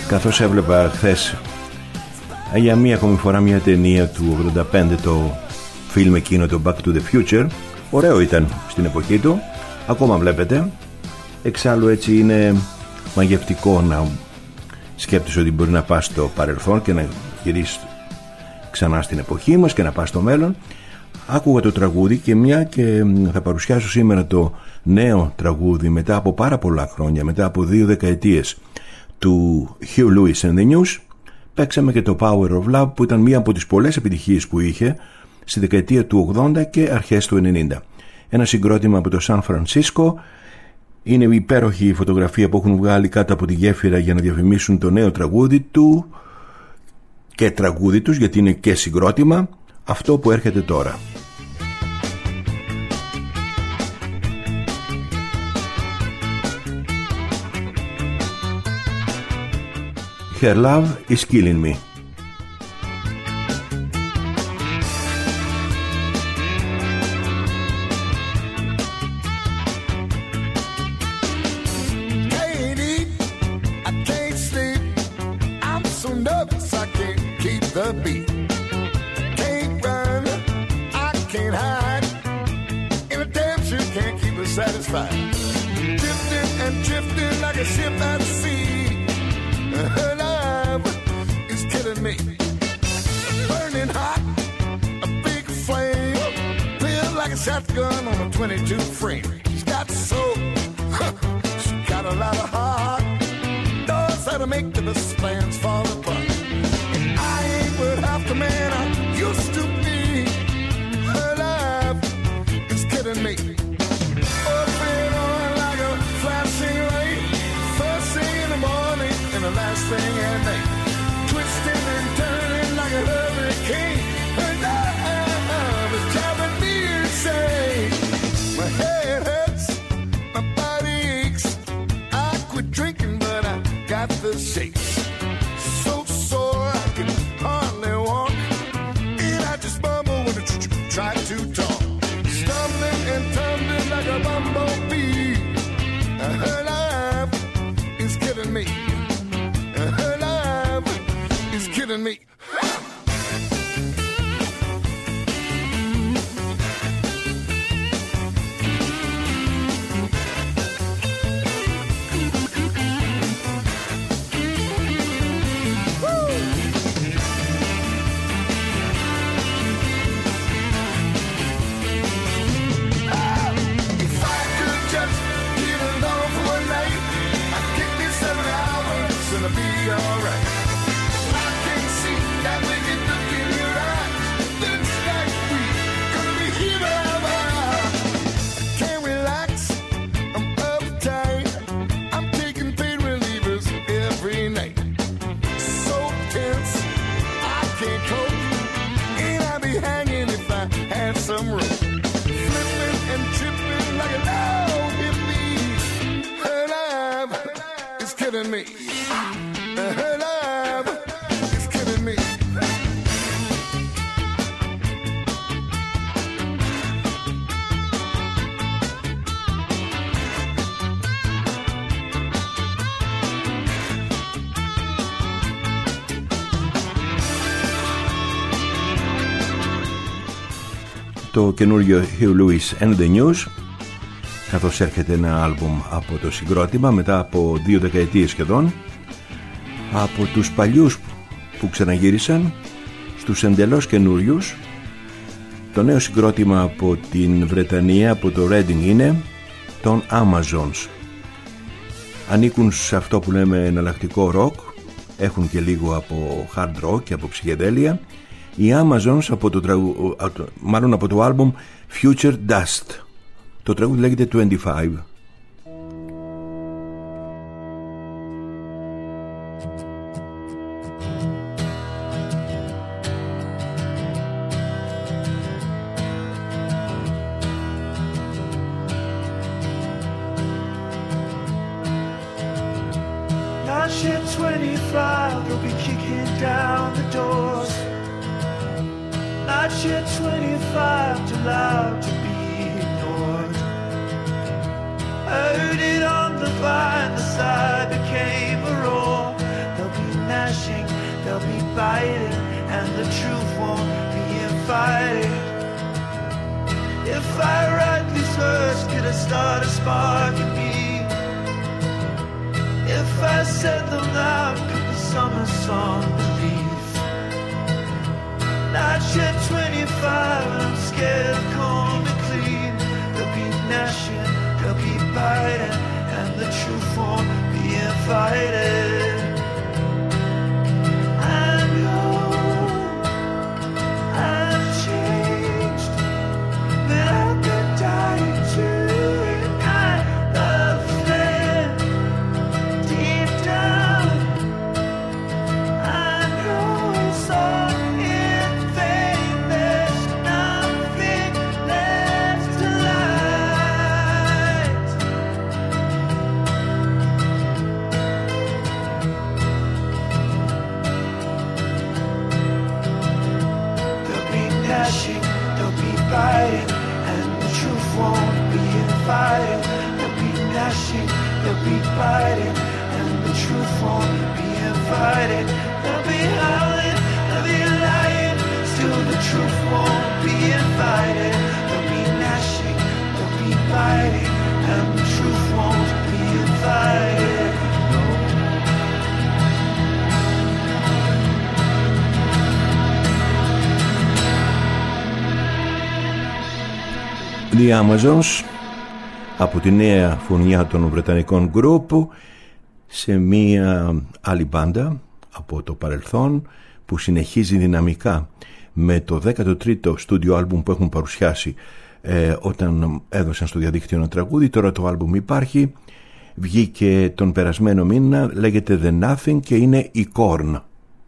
καθώς έβλεπα χθες για μία ακόμη φορά μια ταινία του 85, το φιλμ εκείνο, το Back to the Future. Ωραίο ήταν στην εποχή του, ακόμα βλέπετε. Εξάλλου έτσι είναι μαγευτικό να σκέπτεσαι ότι μπορεί να πας στο παρελθόν και να γυρίσεις ξανά στην εποχή μας και να πας στο μέλλον. Άκουγα το τραγούδι και μια και θα παρουσιάσω σήμερα το νέο τραγούδι μετά από πάρα πολλά χρόνια, μετά από 2 δεκαετίες, του Hugh Lewis and the News. Παίξαμε και το Power of Love, που ήταν μία από τις πολλές επιτυχίες που είχε στη δεκαετία του 80 και αρχές του 90. Ένα συγκρότημα από το Σαν Φρανσίσκο. Είναι η υπέροχη φωτογραφία που έχουν βγάλει κάτω από τη γέφυρα για να διαφημίσουν το νέο τραγούδι του και τραγούδι τους, γιατί είναι και συγκρότημα, αυτό που έρχεται τώρα. Her love is killing me. Shotgun on a 22 frame. She's got soul, she's got a lot of heart. Knows how to make the best plans fall apart. And I ain't worth half the man I used to be. Her love is killing me. Open on like a flashing light. First thing in the morning and the last thing at night. Twisting and turning like a hurricane. Her love is driving me insane. My head hurts, my body aches. I quit drinking, but I got the shakes. So sore I can hardly walk, and I just mumble when I try to talk. Stumbling and tumbling like a bumblebee. Her love is killing me. Her love is killing me. Me. Her love is killing me. Το καινούργιο Hugh Lewis and the News, καθώς έρχεται ένα άλμπουμ από το συγκρότημα μετά από 2 δεκαετίες σχεδόν, από τους παλιούς που ξαναγύρισαν στους εντελώς καινούριους. Το νέο συγκρότημα από την Βρετανία, από το Reading, είναι των Amazons. Ανήκουν σε αυτό που λέμε εναλλακτικό rock, έχουν και λίγο από hard rock και από ψυχεδέλεια. Οι Amazons από το άλμπουμ Future Dust. Το τραγούδι λέγεται 25. Not yet 25, they'll be kicking down the doors. Not yet 25, too loud to be ignored. Heard it on the vine, the side became a roar. They'll be they'll be biting, and the truth won't be invited. If I write these words, could I start a spark in me? If I said them loud, could the summer song believe? Not yet 25, and I'm scared of coming clean. They'll be gnashing, they'll be biting, and the truth won't be invited. I know I've changed, but I've been dying to ignite the flame deep down. I know it's all in vain. There's nothing left to light. They'll be gnashing, they'll be biting, and the truth won't be invited. They'll be gnashing, they'll be biting, and the truth won't be invited. They'll be howling, they'll be lying, still the truth won't be invited. They'll be gnashing, they'll be biting, and the truth won't be invited. The Amazons, από τη νέα φωνιά των βρετανικών group σε μία άλλη μπάντα από το παρελθόν που συνεχίζει δυναμικά με το 13ο στούντιο άλμπουμ που έχουν παρουσιάσει όταν έδωσαν στο διαδίκτυο ένα τραγούδι. Τώρα το άλμπουμ υπάρχει, βγήκε τον περασμένο μήνα, λέγεται The Nothing και είναι η Korn.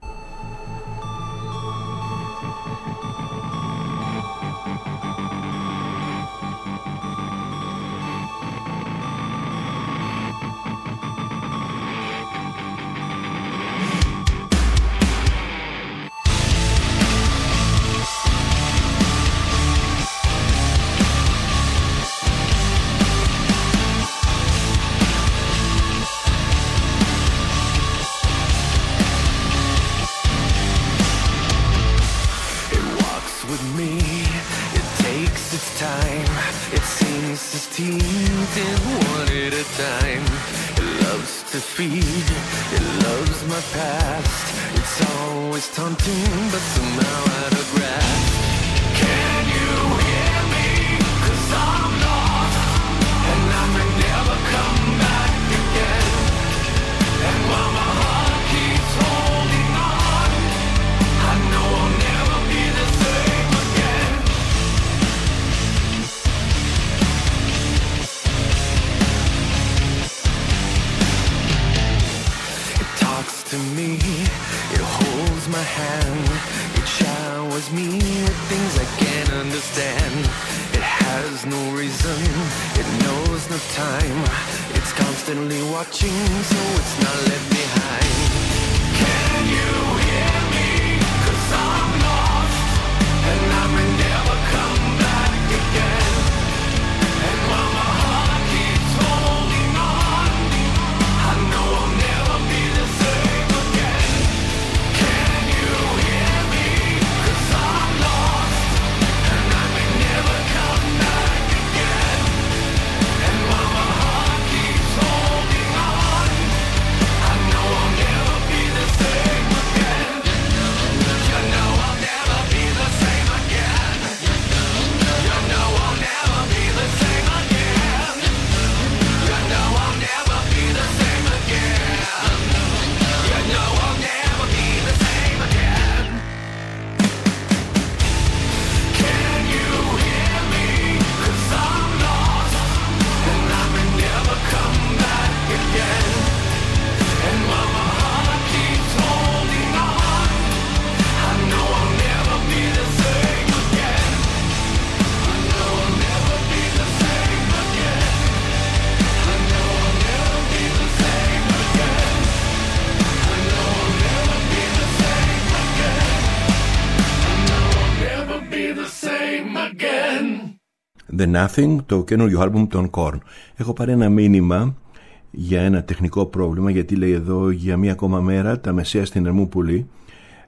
The Nothing, το καινούριο άλμπουμ των Korn. Έχω πάρει ένα μήνυμα για ένα τεχνικό πρόβλημα, γιατί λέει εδώ για μία ακόμα μέρα τα μεσαία στην Ερμούπολη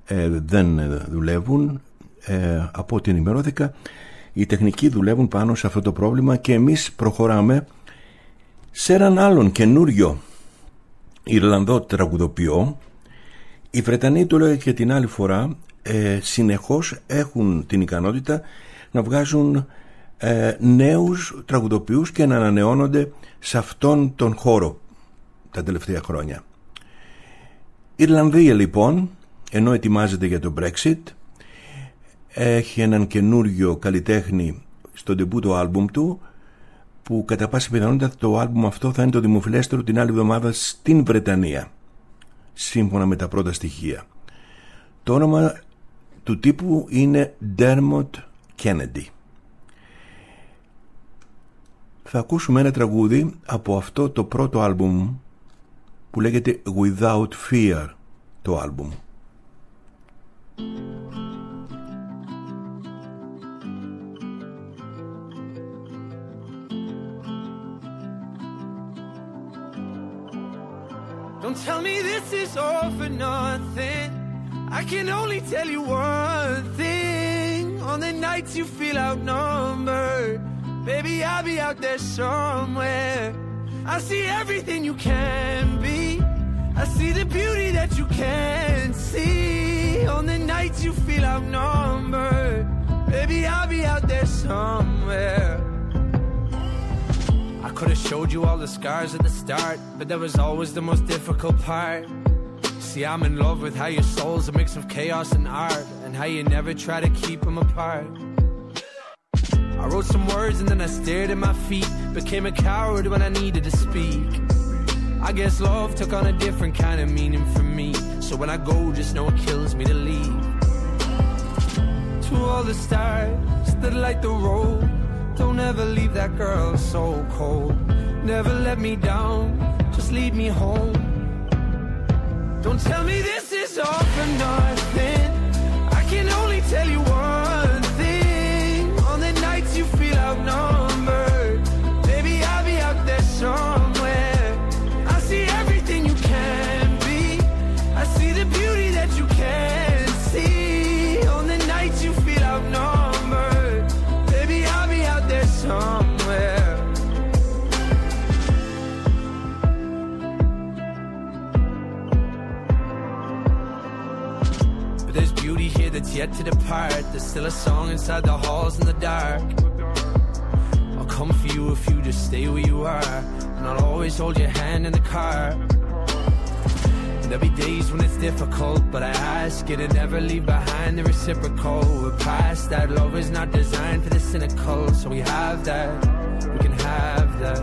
δεν δουλεύουν. Από ό,τι ενημερώθηκα, οι τεχνικοί δουλεύουν πάνω σε αυτό το πρόβλημα και εμείς προχωράμε σε έναν άλλον καινούριο Ιρλανδό τραγουδοποιό. Οι Βρετανοί, το λέω και την άλλη φορά, συνεχώς έχουν την ικανότητα να βγάζουν νέους τραγουδοποιούς και να ανανεώνονται σε αυτόν τον χώρο τα τελευταία χρόνια. Ιρλανδία λοιπόν, ενώ ετοιμάζεται για το Brexit, έχει έναν καινούριο καλλιτέχνη στο ντεμπούτο άλμπουμ του, που κατά πάσα πιθανότητα το άλμπουμ αυτό θα είναι το δημοφιλέστερο την άλλη εβδομάδα στην Βρετανία, σύμφωνα με τα πρώτα στοιχεία. Το όνομα του τύπου είναι Dermot Kennedy. Θα ακούσουμε ένα τραγούδι από αυτό το πρώτο άλμπουμ που λέγεται Without Fear, το άλμπουμ. Don't tell me this is all for nothing. I can only tell you one thing. On the nights you feel outnumbered, baby, I'll be out there somewhere. I see everything you can be. I see the beauty that you can't see. On the nights you feel outnumbered, baby, I'll be out there somewhere. I could have showed you all the scars at the start, but that was always the most difficult part. See, I'm in love with how your soul's a mix of chaos and art, and how you never try to keep them apart. I wrote some words and then I stared at my feet, became a coward when I needed to speak. I guess love took on a different kind of meaning for me, so when I go, just know it kills me to leave. To all the stars that light the road, don't ever leave that girl so cold. Never let me down, just lead me home. Don't tell me this is all for nothing. I can only tell you one thing. On the nights you feel outnumbered, baby, I'll be out there somewhere. I see everything you can be. I see the beauty that you can't see. On the nights you feel outnumbered, baby, I'll be out there somewhere. But there's beauty here that's yet to depart. There's still a song inside the halls in the dark. I'll come for you if you just stay where you are, and I'll always hold your hand in the car. And there'll be days when it's difficult, but I ask you to never leave behind the reciprocal. We're past that, love is not designed for the cynical, so we have that, we can have that.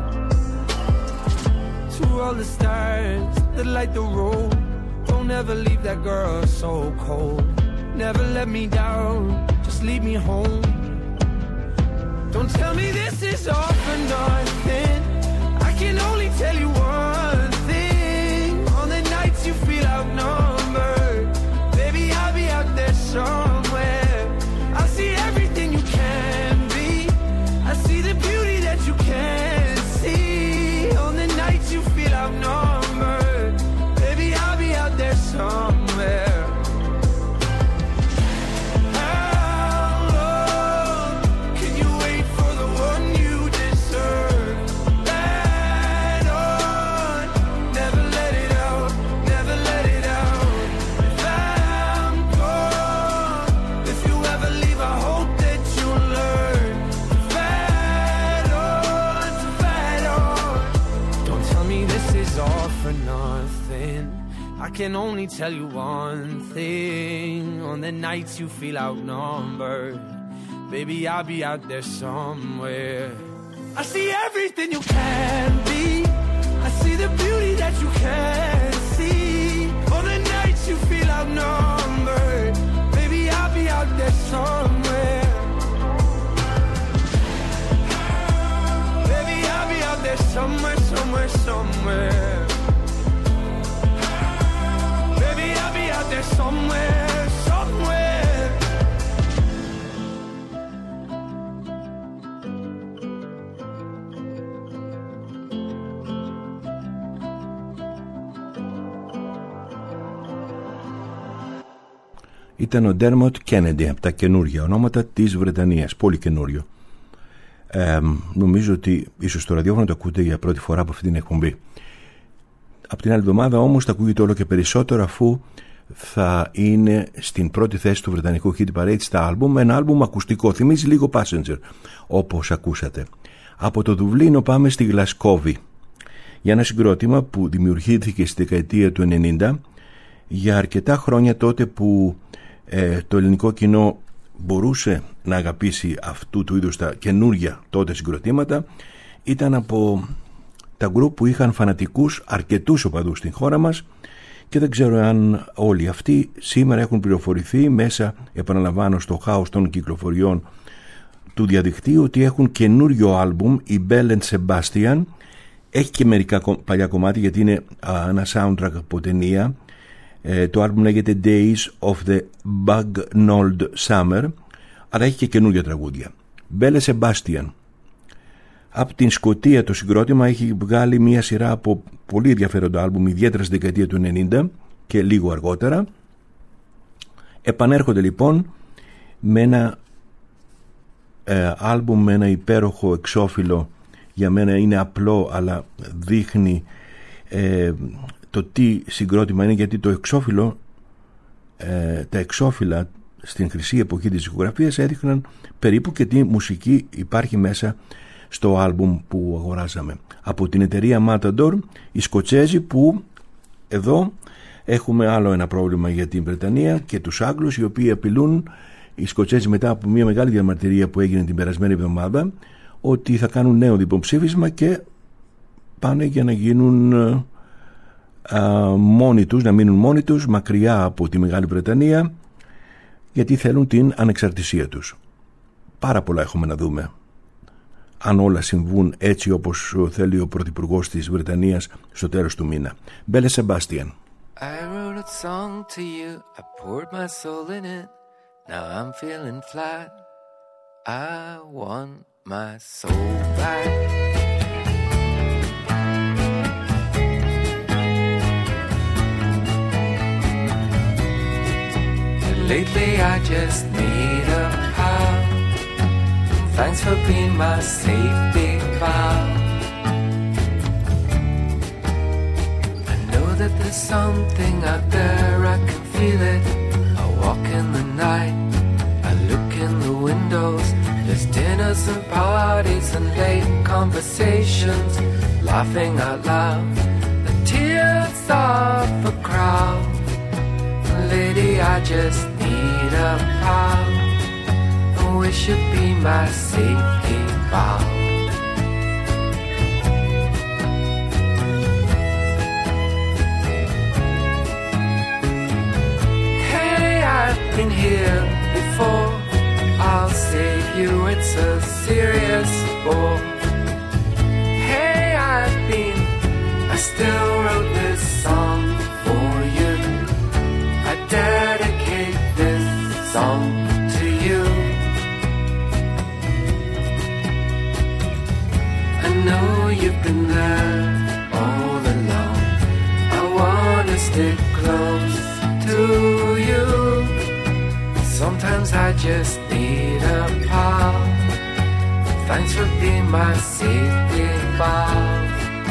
To all the stars that light the road, don't ever leave that girl so cold. Never let me down, just lead me home. Don't tell me this is all for nothing. I can only tell you one thing. On the nights you feel outnumbered, baby, I'll be out there somewhere. I see everything you can be. I see the beauty that you can't see. On the nights you feel outnumbered, baby, I'll be out there somewhere. I can only tell you one thing. On the nights you feel outnumbered, baby, I'll be out there somewhere. I see everything you can be. I see the beauty that you can't see. On the nights you feel outnumbered, baby, I'll be out there somewhere. Baby, I'll be out there somewhere, somewhere, somewhere. There's somewhere, somewhere. ήταν ο Dermot Kennedy, από τα καινούργια ονόματα της Βρετανίας, πολύ καινούριο. Νομίζω ότι ίσως το ραδιόφωνο το ακούτε για πρώτη φορά από αυτή την εκπομπή. Από την άλλη εβδομάδα όμως θα ακούγεται όλο και περισσότερο, αφού θα είναι στην πρώτη θέση του βρετανικού Hit Parade στα άλμπουμ, ένα άλμπουμ ακουστικό, θυμίζει λίγο Passenger όπως ακούσατε. Από το Δουβλίνο πάμε στη Γλασκόβη για ένα συγκρότημα που δημιουργήθηκε στη δεκαετία του 90, για αρκετά χρόνια, τότε που το ελληνικό κοινό μπορούσε να αγαπήσει αυτού του είδους τα καινούργια τότε συγκροτήματα. Ήταν από τα γκρουπ που είχαν φανατικούς αρκετούς οπαδούς στην χώρα μας, και δεν ξέρω αν όλοι αυτοί σήμερα έχουν πληροφορηθεί μέσα, επαναλαμβάνω, στο χάος των κυκλοφοριών του διαδικτύου, ότι έχουν καινούριο άλμπουμ, η Belle and Sebastian. Έχει και μερικά παλιά κομμάτια, γιατί είναι ένα soundtrack από ταινία. Το άλμπουμ λέγεται Days of the Bagnalled Summer, αλλά έχει και καινούργια τραγούδια. Belle Sebastian. Από την Σκωτία το συγκρότημα έχει βγάλει μια σειρά από πολύ ενδιαφέροντα άλμπουμ, ιδιαίτερα στη δεκαετία του 90 και λίγο αργότερα. Επανέρχονται λοιπόν με ένα άλμπουμ με ένα υπέροχο εξώφυλλο. Για μένα είναι απλό, αλλά δείχνει το τι συγκρότημα είναι, γιατί το εξώφυλλο, τα εξώφυλλα στην χρυσή εποχή της δισκογραφίας έδειχναν περίπου και τι μουσική υπάρχει μέσα στο άλμπουμ που αγοράζαμε. Από την εταιρεία Matador, οι Σκοτσέζοι, που εδώ έχουμε άλλο ένα πρόβλημα για την Βρετανία και τους Άγγλους, οι οποίοι απειλούν, οι Σκοτσέζοι, μετά από μια μεγάλη διαμαρτυρία που έγινε την περασμένη εβδομάδα, ότι θα κάνουν νέο δημοψήφισμα και πάνε για να γίνουν μόνοι τους, να μείνουν μόνοι τους μακριά από τη Μεγάλη Βρετανία, γιατί θέλουν την ανεξαρτησία τους. Πάρα πολλά έχουμε να δούμε, αν όλα συμβούν έτσι όπως θέλει ο πρωθυπουργός της Βρετανίας στο τέλος του μήνα. Belle Sebastian. I wrote a song to you, I poured my soul in it, now I'm feeling flat, I want my soul back. And lately I just need a pal, thanks for being my safety valve. I know that there's something out there, I can feel it. I walk in the night, I look in the windows, there's dinners and parties and late conversations, laughing out loud, the tears of a crowd. Lady, I just need a pal, we should be my safety valve. Hey, I've been here before, I'll save you, it's a serious bore. Hey, I still wrote this song for you, I dedicate this song to you. I know you've been there all along, I wanna stick close to you. Sometimes I just need a pal, thanks for being my safety valve.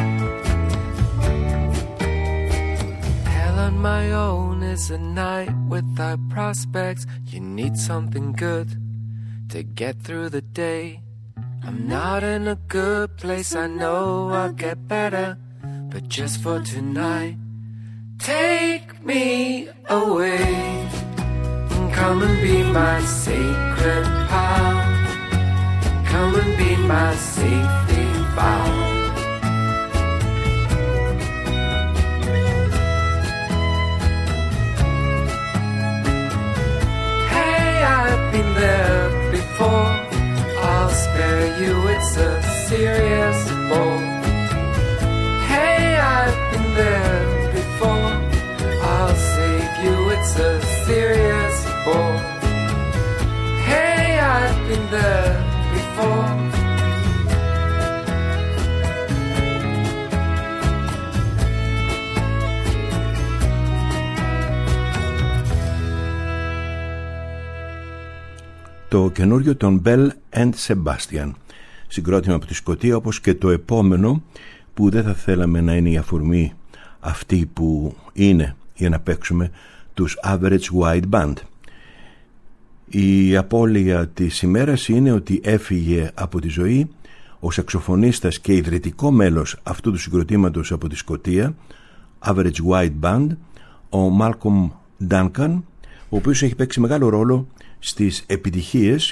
Hell on my own is a night without prospects, you need something good to get through the day. I'm not in a good place, I know I'll get better, but just for tonight, take me away. Come and be my sacred pal, come and be my safety valve. Hey, I've been there before, I'll spare you, it's a serious bore. Hey, I've been there before, I'll save you, it's a serious bore. Hey, I've been there before. το καινούριο των Bell and Sebastian, συγκρότημα από τη Σκωτία, όπως και το επόμενο που δεν θα θέλαμε να είναι η αφορμή αυτή που είναι για να παίξουμε, τους Average White Band. Η απώλεια της ημέρας είναι ότι έφυγε από τη ζωή ο σαξοφωνίστας και ιδρυτικό μέλος αυτού του συγκροτήματος από τη Σκωτία, Average White Band, ο Malcolm Duncan, ο οποίος έχει παίξει μεγάλο ρόλο στις επιτυχίες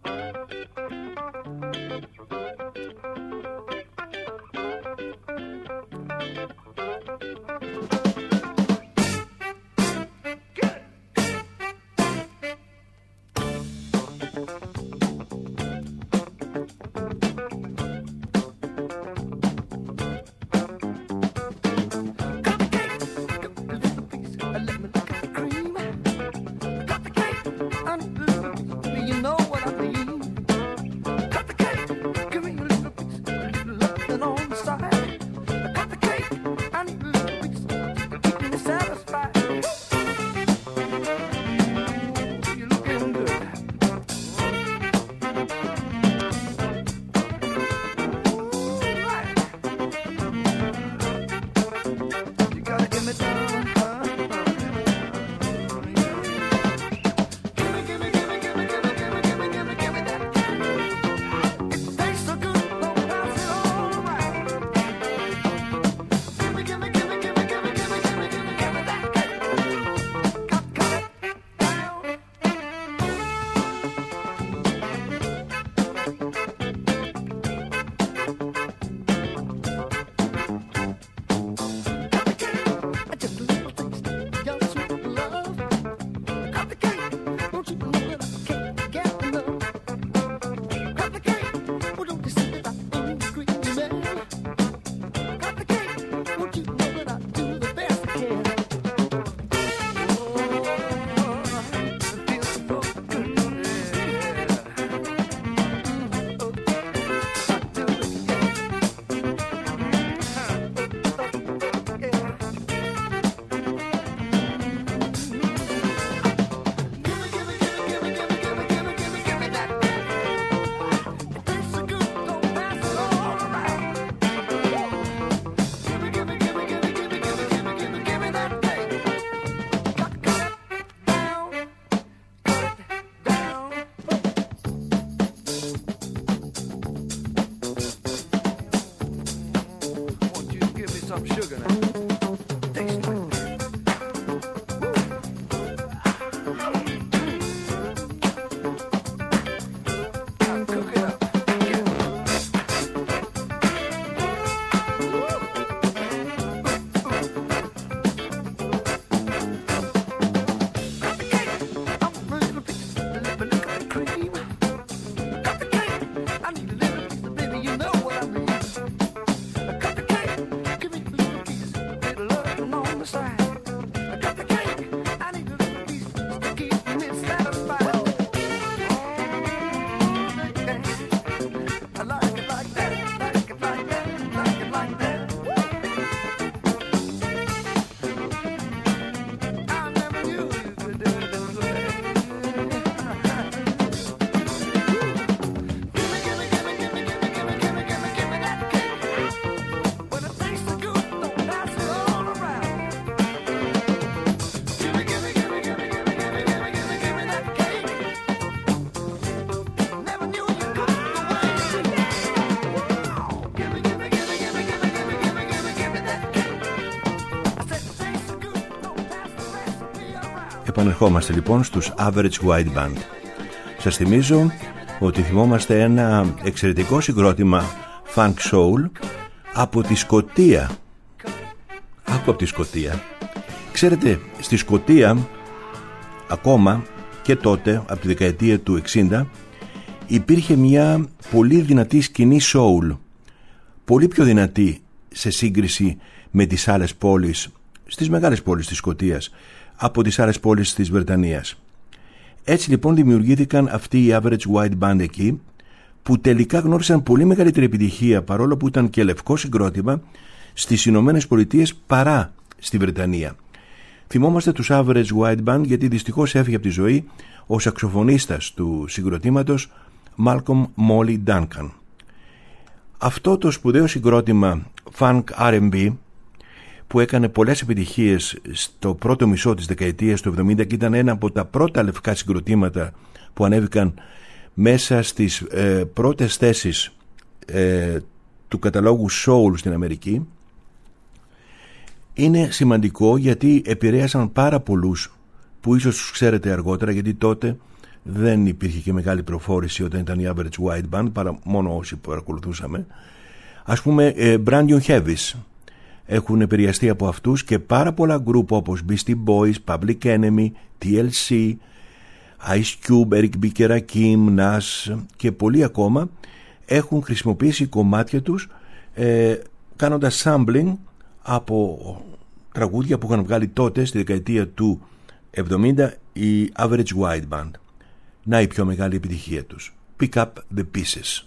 Επανερχόμαστε λοιπόν στους Average White Band. Σας θυμίζω ότι θυμόμαστε ένα εξαιρετικό συγκρότημα Funk Soul από τη Σκωτία. Από τη Σκωτία. Ξέρετε, στη Σκωτία ακόμα και τότε, από τη δεκαετία του 60, υπήρχε μια πολύ δυνατή σκηνή soul, πολύ πιο δυνατή σε σύγκριση με τις άλλες πόλεις, στις μεγάλες πόλεις της Σκωτίας, από τις άλλες πόλεις της Βρετανίας. Έτσι λοιπόν δημιουργήθηκαν αυτοί οι Average White Band εκεί, που τελικά γνώρισαν πολύ μεγαλύτερη επιτυχία, παρόλο που ήταν και λευκό συγκρότημα, στις Ηνωμένες Πολιτείες παρά στη Βρετανία. Θυμόμαστε τους Average White Band γιατί δυστυχώς έφυγε από τη ζωή ο σαξοφωνίστας του συγκροτήματος Malcolm Molly Duncan. Αυτό το σπουδαίο συγκρότημα Funk R&B που έκανε πολλές επιτυχίες στο πρώτο μισό της δεκαετίας του 70 και ήταν ένα από τα πρώτα λευκά συγκροτήματα που ανέβηκαν μέσα στις πρώτες θέσεις του καταλόγου Soul στην Αμερική, είναι σημαντικό γιατί επηρέασαν πάρα πολλούς που ίσως τους ξέρετε αργότερα, γιατί τότε δεν υπήρχε και μεγάλη προφόρηση όταν ήταν η Average White Band, παρά μόνο όσοι παρακολουθούσαμε. Ας πούμε Brand New Heavies έχουν επηρεαστεί από αυτούς και πάρα πολλά γκρουπ όπως Beastie Boys, Public Enemy, TLC, Ice Cube, Eric B. και Rakim, Nas και πολλοί ακόμα έχουν χρησιμοποιήσει κομμάτια τους κάνοντας sampling από τραγούδια που είχαν βγάλει τότε στη δεκαετία του 70 η Average White Band. Να η πιο μεγάλη επιτυχία τους, Pick Up the Pieces.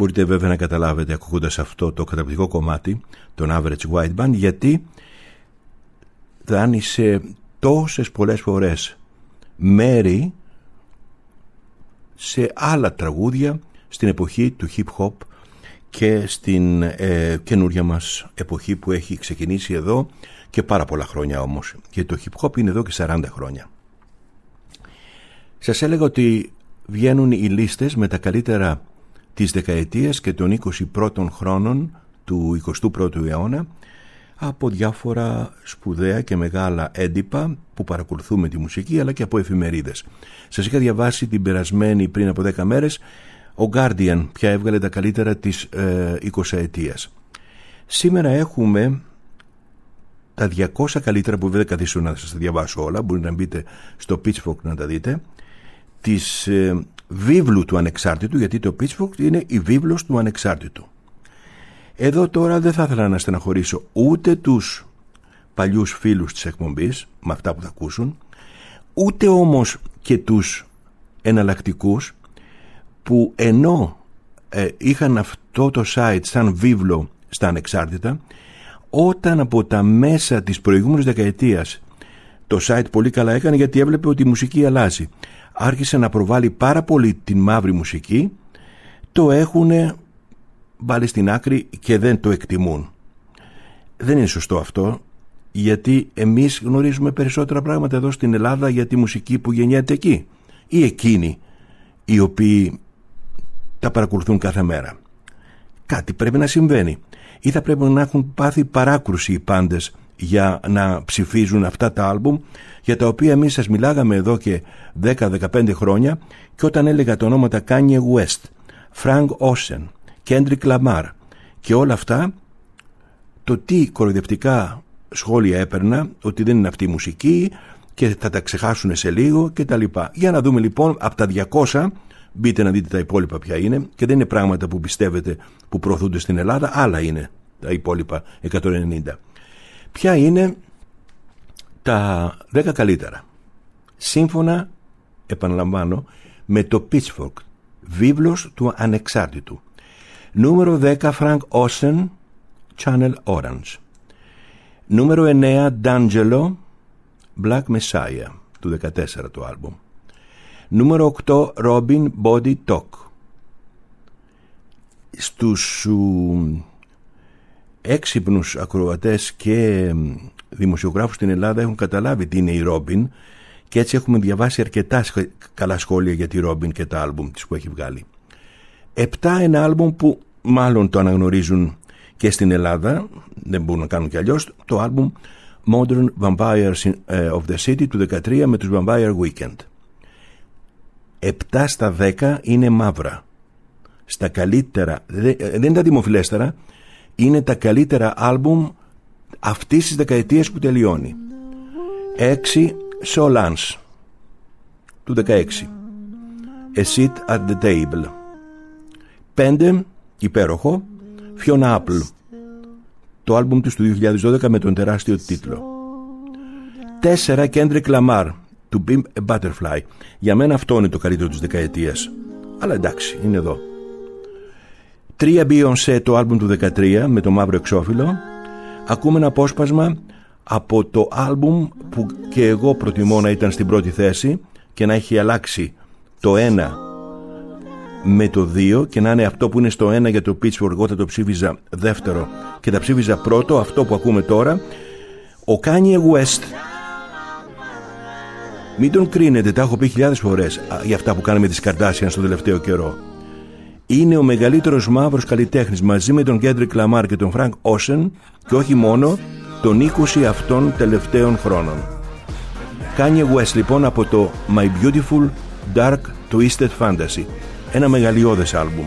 μπορείτε βέβαια να καταλάβετε ακούγοντας αυτό το καταπληκτικό κομμάτι, τον Average White Band, γιατί δάνεισε τόσες πολλές φορές μέρη σε άλλα τραγούδια στην εποχή του hip hop και στην καινούρια μας εποχή που έχει ξεκινήσει εδώ και πάρα πολλά χρόνια όμως, γιατί το hip hop είναι εδώ και 40 χρόνια. Σας έλεγα ότι βγαίνουν οι λίστες με τα καλύτερα της δεκαετίας και των 21 χρόνων του 21ου αιώνα από διάφορα σπουδαία και μεγάλα έντυπα που παρακολουθούμε τη μουσική, αλλά και από εφημερίδες. Σας είχα διαβάσει την περασμένη πριν από 10 μέρες ο Guardian πια έβγαλε τα καλύτερα της 20ετίας. Σήμερα έχουμε τα 200 καλύτερα, που δεν καθίσω να σας τα διαβάσω όλα, μπορείτε να μπείτε στο Pitchfork να τα δείτε, της βίβλου του ανεξάρτητου, γιατί το Pitchfork είναι η βίβλος του ανεξάρτητου. Εδώ τώρα δεν θα ήθελα να στεναχωρήσω ούτε τους παλιούς φίλους της εκπομπής με αυτά που θα ακούσουν, ούτε όμως και τους εναλλακτικούς που ενώ είχαν αυτό το site σαν βίβλο στα ανεξάρτητα, όταν από τα μέσα της προηγούμενης δεκαετίας το site πολύ καλά έκανε, γιατί έβλεπε ότι η μουσική αλλάζει, άρχισε να προβάλλει πάρα πολύ την μαύρη μουσική, το έχουν βάλει στην άκρη και δεν το εκτιμούν. Δεν είναι σωστό αυτό, γιατί εμείς γνωρίζουμε περισσότερα πράγματα εδώ στην Ελλάδα για τη μουσική που γεννιέται εκεί, ή εκείνοι οι οποίοι τα παρακολουθούν κάθε μέρα. Κάτι πρέπει να συμβαίνει, ή θα πρέπει να έχουν πάθει παράκρουση οι πάντες για να ψηφίζουν αυτά τα άλμπουμ για τα οποία εμείς σας μιλάγαμε εδώ και 10-15 χρόνια, και όταν έλεγα τα ονόματα Kanye West, Frank Ocean, Kendrick Lamar και όλα αυτά, το τι κοροϊδευτικά σχόλια έπαιρνα, ότι δεν είναι αυτή η μουσική και θα τα ξεχάσουν σε λίγο και τα λοιπά. Για να δούμε λοιπόν από τα 200, μπείτε να δείτε τα υπόλοιπα ποια είναι, και δεν είναι πράγματα που πιστεύετε που προωθούνται στην Ελλάδα, άλλα είναι τα υπόλοιπα 190. Ποια είναι τα 10 καλύτερα, σύμφωνα, επαναλαμβάνω, με το Pitchfork, βίβλος του ανεξάρτητου. Νούμερο 10, Frank Ocean, Channel Orange. Νούμερο 9, D'Angelo, Black Messiah, του 14 το άλμπουμ. Νούμερο 8, Robin, Body Talk. Στους έξυπνους ακροατές και δημοσιογράφους στην Ελλάδα έχουν καταλάβει τι είναι η Robin, και έτσι έχουμε διαβάσει αρκετά καλά σχόλια για τη Robin και τα άλμπουμ της που έχει βγάλει. 7, ένα άλμπουμ που μάλλον το αναγνωρίζουν και στην Ελλάδα, δεν μπορούν να κάνουν κι αλλιώς, το άλμπουμ Modern Vampires of the City του 13 με τους Vampire Weekend. 7 στα 10 είναι μαύρα. Στα καλύτερα, δεν είναι τα δημοφιλέστερα, είναι τα καλύτερα άλμπουμ αυτής της δεκαετίας που τελειώνει. 6, Solans του 16, A Seat at the Table. 5, υπέροχο, Fiona Apple, το άλμπουμ της του 2012 με τον τεράστιο τίτλο. 4, Kendrick Lamar, To Be a Butterfly. Για μένα αυτό είναι το καλύτερο της δεκαετίας, αλλά εντάξει, είναι εδώ. 3, Beyoncé, το άλμπουμ του 13 με το μαύρο εξώφυλλο. Ακούμε ένα απόσπασμα από το άλμπουμ που και εγώ προτιμώ να ήταν στην πρώτη θέση και να έχει αλλάξει το 1 με το 2 και να είναι αυτό που είναι στο 1 για το Pitchfork. Εγώ θα το ψήφιζα δεύτερο και θα ψήφιζα πρώτο αυτό που ακούμε τώρα. Ο Kanye West, μην τον κρίνετε, τα έχω πει χιλιάδες φορές για αυτά που κάναμε τις Kardashian στο τελευταίο καιρό. Είναι ο μεγαλύτερος μαύρος καλλιτέχνης μαζί με τον Kendrick Lamar και τον Frank Ocean, και όχι μόνο, των 20 αυτών τελευταίων χρόνων. Kanye West λοιπόν από το My Beautiful Dark Twisted Fantasy, ένα μεγαλειώδες άλμπουμ.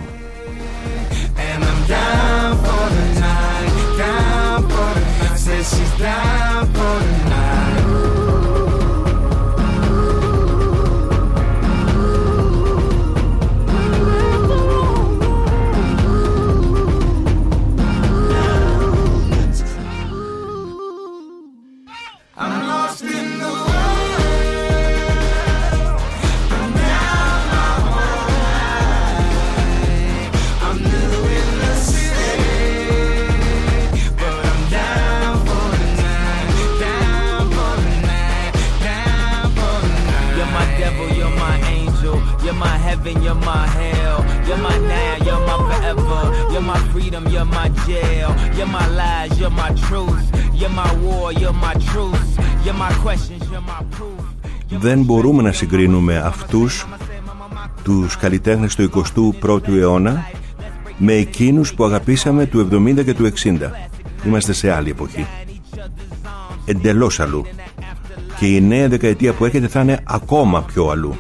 I'm heaven, you're my hell. You're my now, you're my forever. You're my freedom, you're my jail. You're my lies, you're my truth. You're my war, you're my truth. You're my questions, you're my proof. Δεν μπορούμε να συγκρίνουμε αυτούς τους καλλιτέχνες του 21ου αιώνα με εκείνους που αγαπήσαμε του 70 και του 60. Είμαστε σε άλλη εποχή. Εντελώς αλλού. Και η νέα δεκαετία που έρχεται θα είναι ακόμα πιο αλλού.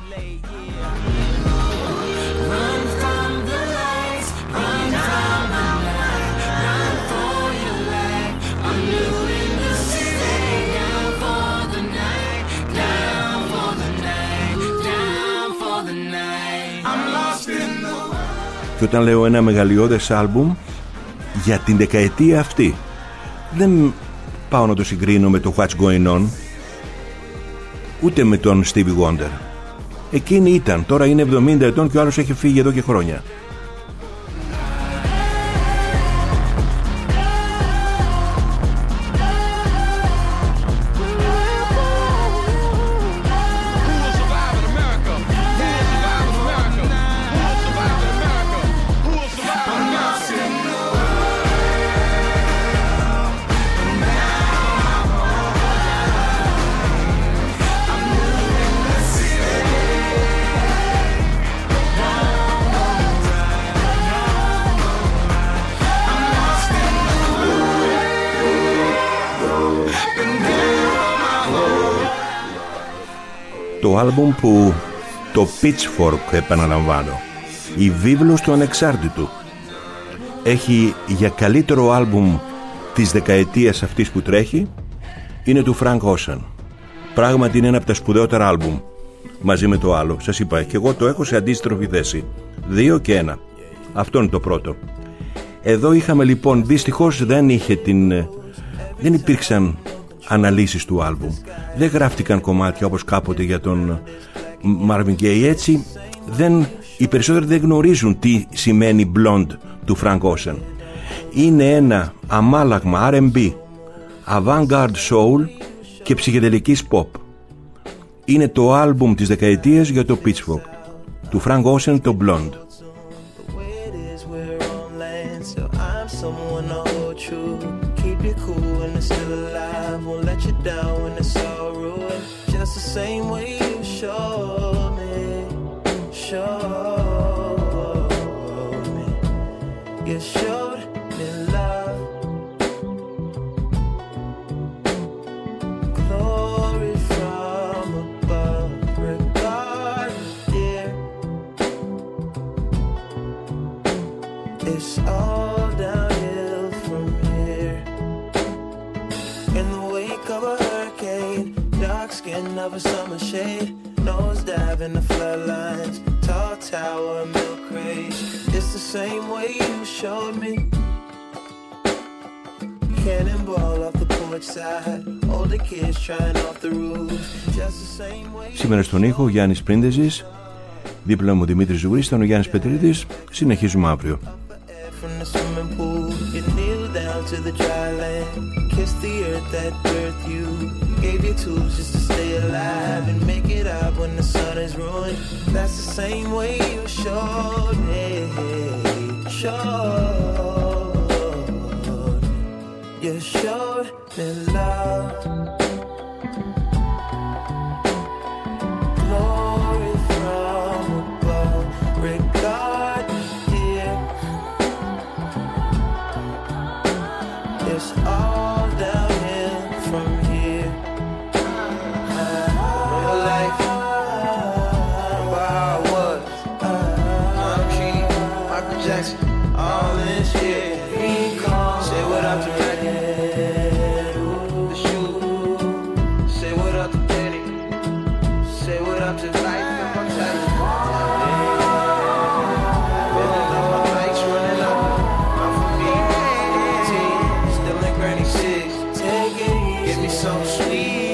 Και όταν λέω ένα μεγαλειώδες άλμπουμ για την δεκαετία αυτή, δεν πάω να το συγκρίνω με το What's Going On, ούτε με τον Stevie Wonder. Εκείνη ήταν, τώρα είναι 70 ετών και ο άλλος έχει φύγει εδώ και χρόνια. Το άλμπουμ που το Pitchfork, επαναλαμβάνω, η βίβλος του ανεξάρτητου, έχει για καλύτερο άλμπουμ της δεκαετίας αυτής που τρέχει, είναι του Frank Ocean. Πράγματι είναι ένα από τα σπουδαιότερα άλμπουμ μαζί με το άλλο. Σας είπα και εγώ το έχω σε αντίστροφη θέση, 2 και 1. Αυτό είναι το πρώτο. Εδώ είχαμε λοιπόν, δυστυχώς δεν υπήρξαν αναλύσεις του άλμπουμ, δεν γράφτηκαν κομμάτια όπως κάποτε για τον Marvin Gaye. Έτσι οι περισσότεροι δεν γνωρίζουν τι σημαίνει Blonde του Frank Ocean. Είναι ένα αμάλαγμα R&B, avant-garde soul και ψυχεδελικής pop. Είναι το άλμπουμ της δεκαετίας για το Pitchfork του Frank Ocean, το Blonde. Down when it's all ruined, just the same way you showed me, you showed me love, glory from above, regardless, dear, it's all downhill from here. In the wake of a hurricane, dark skin of a summer shade, nose dive in the floodlines, tall tower, milk crate. It's the same way you showed me. Cannonball off the porch side, older kids trying off the roof. Just the same way. Σήμερα στον ήχο Γιάννης Πρίντεζης, δίπλα μου Δημήτρης Ζουγρής, ήταν ο Γιάννης Πετρίδης. Συνεχίζουμε αύριο. From the swimming pool, you kneel down to the dry land, kiss the earth that birthed you, gave you tools just to stay alive and make it out when the sun is ruined. That's the same way you showed me, you showed me love, glory from above, regard. It's all downhill from here. Real life, remember how I was. I'm King, Michael Jackson, all this shit. Say what up to Reggie, the shoe. Say what up to Danny. Say what up to life and my type. So sweet.